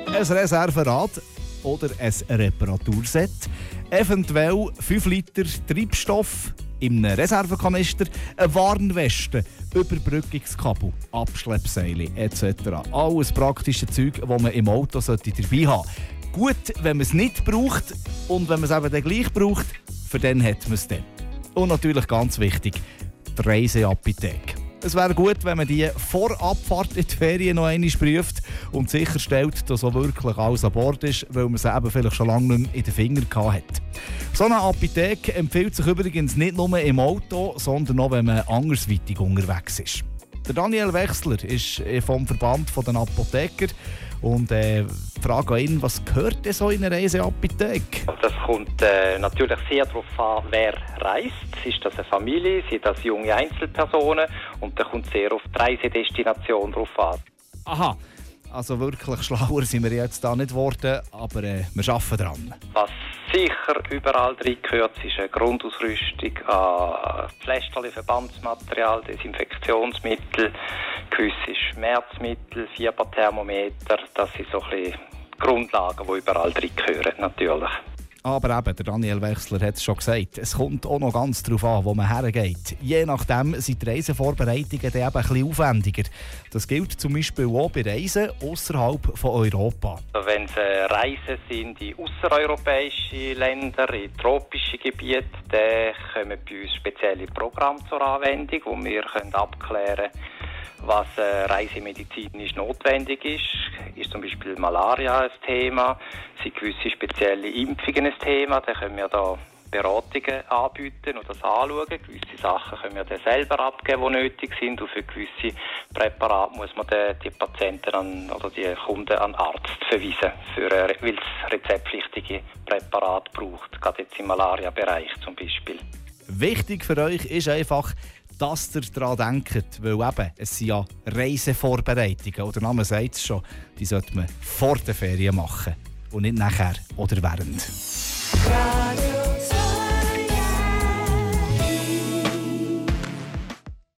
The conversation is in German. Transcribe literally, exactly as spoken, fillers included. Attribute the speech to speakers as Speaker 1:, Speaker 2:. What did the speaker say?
Speaker 1: ein Reserverad oder ein Reparaturset, eventuell fünf Liter Treibstoff in einem Reservekanister, eine Warnweste, Überbrückungskabel, Abschleppseile et cetera. Alles praktische Zeug, das man im Auto dabei haben sollte. Gut, wenn man es nicht braucht und wenn man es eben dann gleich braucht, für den hat man es dann. Und natürlich ganz wichtig, die Reiseapotheke. Es wäre gut, wenn man die vor Abfahrt in die Ferien noch einmal prüft und sicherstellt, dass auch wirklich alles an Bord ist, weil man es eben vielleicht schon lange nicht mehr in den Fingern gehabt hat. So eine Apotheke empfiehlt sich übrigens nicht nur im Auto, sondern auch, wenn man andersweitig unterwegs ist. Der Daniel Wechsler ist vom Verband der Apotheker und äh, frage an ihn, was gehört denn so in eine Reiseapotheke?
Speaker 2: Das kommt äh, natürlich sehr darauf an, wer reist. Ist das eine Familie, sind das junge Einzelpersonen? Und da kommt sehr auf die Reisedestination drauf an.
Speaker 1: Aha, also wirklich schlauer sind wir jetzt da nicht geworden, aber äh, wir arbeiten dran.
Speaker 2: Was sicher überall drin gehört, ist eine Grundausrüstung an Pflästerchen, Verbandsmaterial, Desinfektionsmittel, gewisse Schmerzmittel, Fieberthermometer. Das sind so ein bisschen Grundlagen, die überall drin gehören, natürlich.
Speaker 1: Aber eben, der Daniel Wechsler hat es schon gesagt, es kommt auch noch ganz darauf an, wo man hergeht. Je nachdem sind die Reisevorbereitungen dann eben ein bisschen aufwendiger. Das gilt zum Beispiel auch bei Reisen außerhalb von Europa.
Speaker 2: Also wenn es äh, Reisen sind in außereuropäische Länder, in tropische Gebiete, dann kommen bei uns spezielle Programme zur Anwendung, wo wir können abklären können, was äh, reisemedizinisch notwendig ist. Ist zum Beispiel Malaria ein Thema, sind gewisse spezielle Impfungen ein Thema, dann können wir da Beratungen anbieten und das anschauen. Gewisse Sachen können wir dann selber abgeben, die nötig sind, und für gewisse Präparate muss man dann die Patienten an, oder die Kunden an den Arzt verweisen, für, weil es rezeptpflichtige Präparate braucht, gerade jetzt im Malaria-Bereich zum Beispiel.
Speaker 1: Wichtig für euch ist einfach, dass ihr daran denkt, weil eben, es sind ja Reisevorbereitungen, oder der Name sagt es schon, die sollte man vor der Ferien machen und nicht nachher oder während.